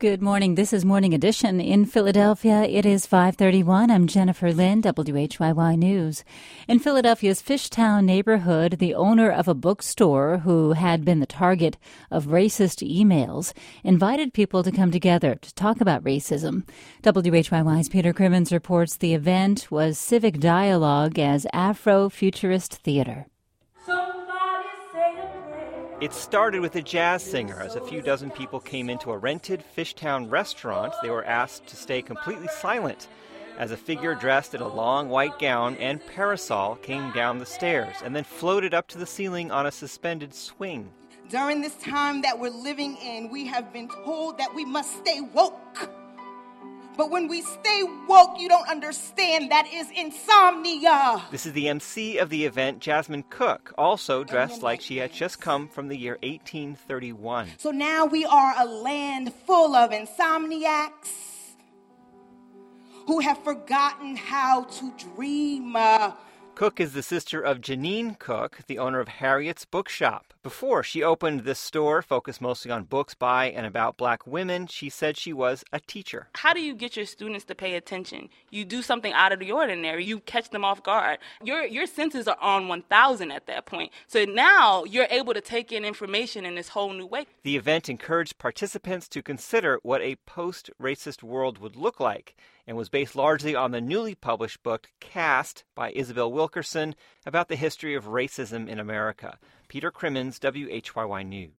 Good morning. This is Morning Edition. In Philadelphia, it is 5:31. I'm Jennifer Lynn, WHYY News. In Philadelphia's Fishtown neighborhood, the owner of a bookstore who had been the target of racist emails invited people to come together to talk about racism. WHYY's Peter Crimmins reports the event was civic dialogue as Afro-futurist theater. It started with a jazz singer. As a few dozen people came into a rented Fishtown restaurant, they were asked to stay completely silent as a figure dressed in a long white gown and parasol came down the stairs and then floated up to the ceiling on a suspended swing. During this time that we're living in, we have been told that we must stay woke. But when we stay woke, you don't understand. That is insomnia. This is the MC of the event, Jasmine Cook, also dressed like she had just come from the year 1831. So now we are a land full of insomniacs who have forgotten how to dream. Cook is the sister of Janine Cook, the owner of Harriet's Bookshop. Before she opened this store, focused mostly on books by and about black women, she said she was a teacher. How do you get your students to pay attention? You do something out of the ordinary. You catch them off guard. Your senses are on 1,000 at that point. So now you're able to take in information in this whole new way. The event encouraged participants to consider what a post-racist world would look like and was based largely on the newly published book Caste by Isabel Wilkerson about the history of racism in America. Peter Crimmins, WHYY News.